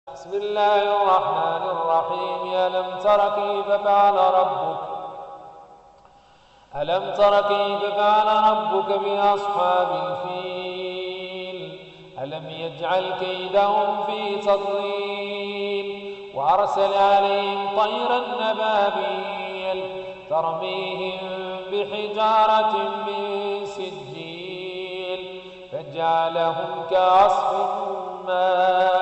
بسم الله الرحمن الرحيم. ألم تر كيف فعل ربك بأصحاب الفيل ألم يجعل كيدهم في تضليل وأرسل عليهم طيرا أبابيل ترميهم بحجارة من سجيل فجعلهم كعصف مأكول.